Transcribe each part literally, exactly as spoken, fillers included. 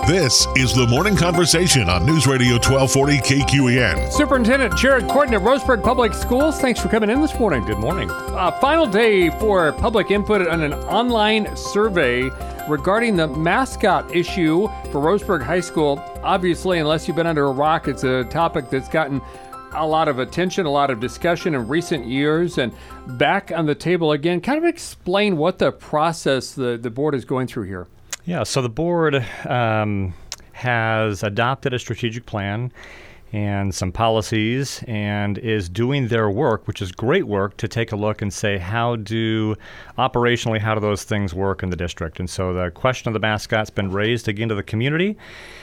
This is the Morning Conversation on News Radio twelve forty K Q E N. Superintendent Jared Corden of Roseburg Public Schools, thanks for coming in this morning. Good morning. Uh, final day for public input on an online survey regarding the mascot issue for Roseburg High School. Obviously, unless you've been under a rock, it's a topic that's gotten a lot of attention, a lot of discussion in recent years, and back on the table again. Kind of explain what the process the, the board is going through here. Yeah, so the board um, has adopted a strategic plan and some policies and is doing their work, which is great work, to take a look and say, how do, operationally, how do those things work in the district? And so the question of the mascot's been raised again to the community.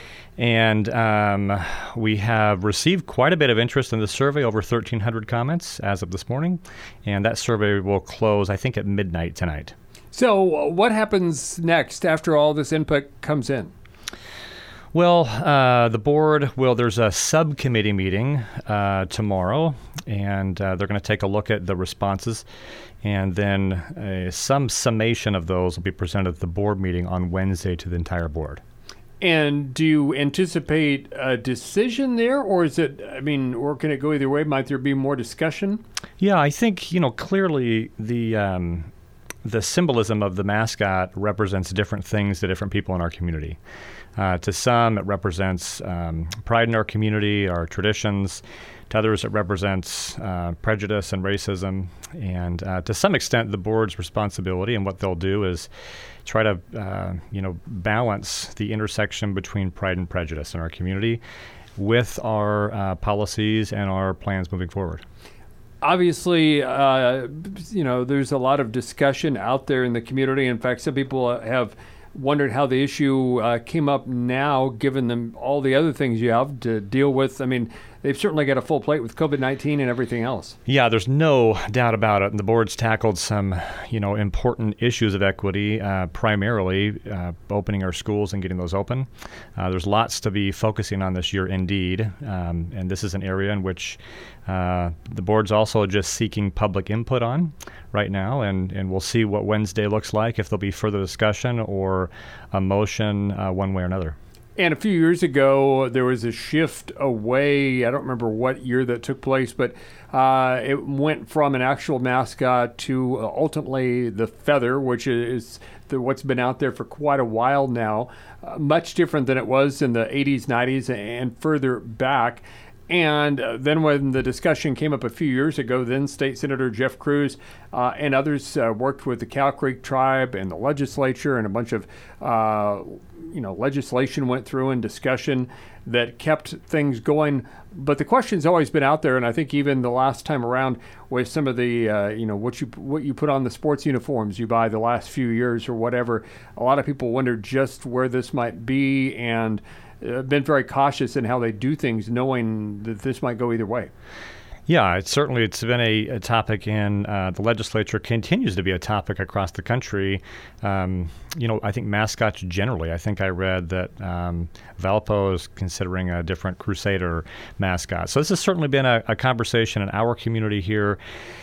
And um, we have received quite a bit of interest in the survey, over thirteen hundred comments as of this morning. And that survey will close, I think, at midnight tonight. So uh, what happens next after all this input comes in? Well, uh, the board will, there's a subcommittee meeting uh, tomorrow, and uh, they're going to take a look at the responses. And then uh, some summation of those will be presented at the board meeting on Wednesday to the entire board. And do you anticipate a decision there, or is it, I mean, or can it go either way? Might there be more discussion? Yeah, I think, you know, clearly the um, the symbolism of the mascot represents different things to different people in our community. Uh, to some, it represents um, pride in our community, our traditions. To others, it represents uh, prejudice and racism. And uh, to some extent, the board's responsibility and what they'll do is try to, uh, you know, balance the intersection between pride and prejudice in our community with our uh, policies and our plans moving forward. Obviously, uh, you know, there's a lot of discussion out there in the community. In fact, some people have wondered how the issue uh, came up now, given them all the other things you have to deal with. I mean, they've certainly got a full plate with COVID nineteen and everything else. Yeah, there's no doubt about it. And the board's tackled some, you know, important issues of equity, uh, primarily uh, opening our schools and getting those open. Uh, there's lots to be focusing on this year, indeed. Um, and this is an area in which uh, the board's also just seeking public input on right now. And, and we'll see what Wednesday looks like, if there'll be further discussion or a motion uh, one way or another. And a few years ago, there was a shift away. I don't remember what year that took place, but uh, it went from an actual mascot to uh, ultimately the feather, which is the, what's been out there for quite a while now. Uh, much different than it was in the eighties, nineties, and further back. And uh, then when the discussion came up a few years ago, then State Senator Jeff Cruz uh, and others uh, worked with the Cow Creek tribe and the legislature, and a bunch of uh, you know, legislation went through and discussion that kept things going. But the question's always been out there, and I think even the last time around with some of the, uh, you know, what you what you put on the sports uniforms you buy the last few years or whatever, a lot of people wondered just where this might be, and uh, been very cautious in how they do things, knowing that this might go either way. Yeah, it's certainly it's been a, a topic in uh, the legislature, continues to be a topic across the country. Um, you know, I think mascots generally. I think I read that um, Valpo is considering a different Crusader mascot. So this has certainly been a, a conversation in our community here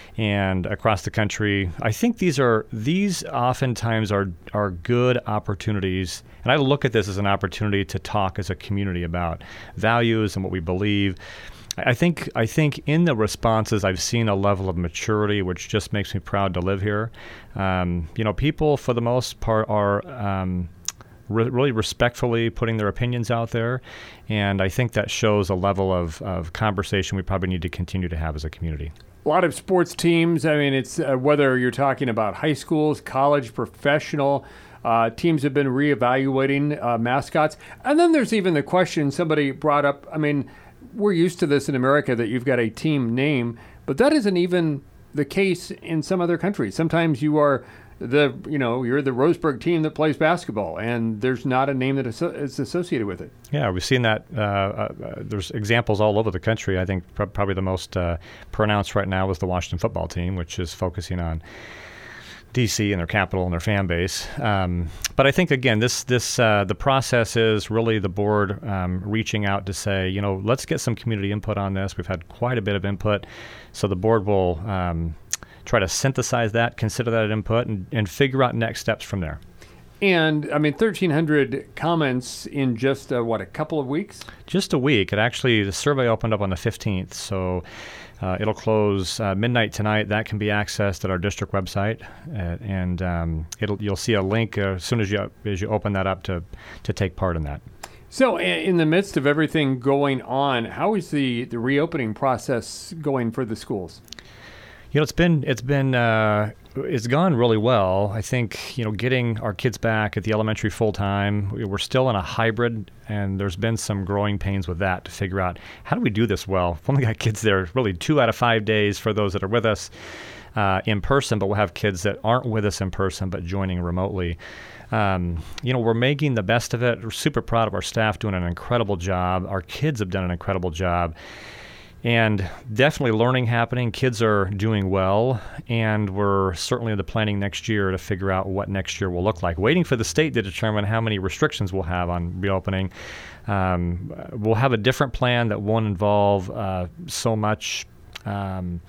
and across the country. I think these are these oftentimes are are good opportunities, and I look at this as an opportunity to talk as a community about values and what we believe. I think I think in the responses, I've seen a level of maturity which just makes me proud to live here. Um, you know, people for the most part are um, re- really respectfully putting their opinions out there, and I think that shows a level of, of conversation we probably need to continue to have as a community. A lot of sports teams, I mean, it's uh, whether you're talking about high schools, college, professional, uh, teams have been reevaluating uh, mascots. And then there's even the question somebody brought up, I mean, we're used to this in America that you've got a team name, but that isn't even the case in some other countries. Sometimes you are the, you know, you're the Roseburg team that plays basketball, and there's not a name that is associated with it. Yeah, we've seen that. Uh, uh, there's examples all over the country. I think pr- probably the most uh, pronounced right now is the Washington football team, which is focusing on D C and their capital and their fan base. Um, but I think, again, this this uh, the process is really the board um, reaching out to say, you know, let's get some community input on this. We've had quite a bit of input. So the board will um, try to synthesize that, consider that input, and, and figure out next steps from there. And, I mean, thirteen hundred comments in just, uh, what, a couple of weeks? Just a week. It actually, the survey opened up on the fifteenth, so uh, it'll close uh, midnight tonight. That can be accessed at our district website, uh, and um, it'll you'll see a link uh, as soon as you as you open that up to to take part in that. So, in the midst of everything going on, how is the, the reopening process going for the schools? You know, it's been it's been uh, it's gone really well. I think, you know, getting our kids back at the elementary full time. We're still in a hybrid, and there's been some growing pains with that to figure out how do we do this well. We've only got kids there really two out of five days for those that are with us uh, in person, but we'll have kids that aren't with us in person but joining remotely. Um, you know, we're making the best of it. We're super proud of our staff doing an incredible job. Our kids have done an incredible job. And definitely learning happening. Kids are doing well, and we're certainly in the planning next year to figure out what next year will look like. Waiting for the state to determine how many restrictions we'll have on reopening. Um, we'll have a different plan that won't involve uh, so much. Um,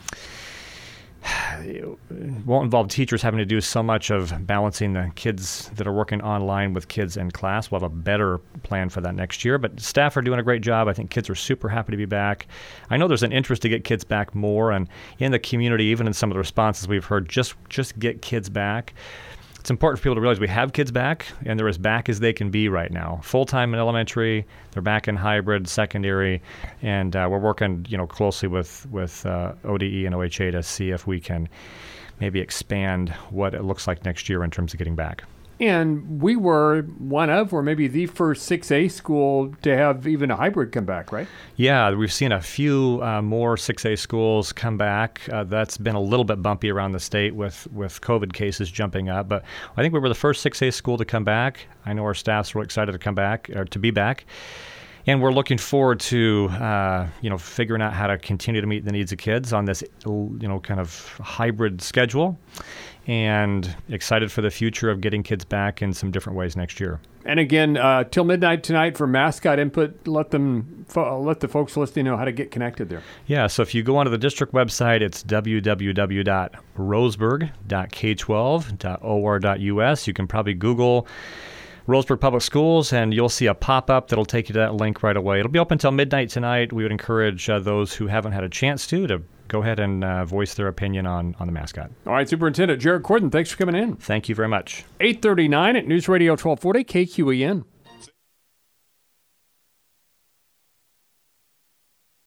It won't involve teachers having to do so much of balancing the kids that are working online with kids in class. We'll have a better plan for that next year. But staff are doing a great job. I think kids are super happy to be back. I know there's an interest to get kids back more, and in the community, even in some of the responses we've heard, just just get kids back. It's important for people to realize we have kids back, and they're as back as they can be right now. Full-time in elementary, they're back in hybrid, secondary, and uh, we're working, you know, closely with with uh, O D E and O H A to see if we can maybe expand what it looks like next year in terms of getting back. And we were one of, or maybe the first six A school to have even a hybrid come back, right? Yeah, we've seen a few uh, more six A schools come back. Uh, that's been a little bit bumpy around the state with, with COVID cases jumping up. But I think we were the first six A school to come back. I know our staff's really excited to come back, or to be back. And we're looking forward to, uh, you know, figuring out how to continue to meet the needs of kids on this, you know, kind of hybrid schedule. And excited for the future of getting kids back in some different ways next year. And again, uh, till midnight tonight for mascot input. Let them fo- let the folks listening know how to get connected there. Yeah, so if you go onto the district website, it's w w w dot roseburg dot k twelve dot o r dot u s. You can probably Google Roseburg Public Schools, and you'll see a pop-up that'll take you to that link right away. It'll be open until midnight tonight. We would encourage uh, those who haven't had a chance to to go ahead and uh, voice their opinion on, on the mascot. All right, Superintendent Jared Corden, thanks for coming in. Thank you very much. eight thirty-nine at News Radio twelve forty K Q E N.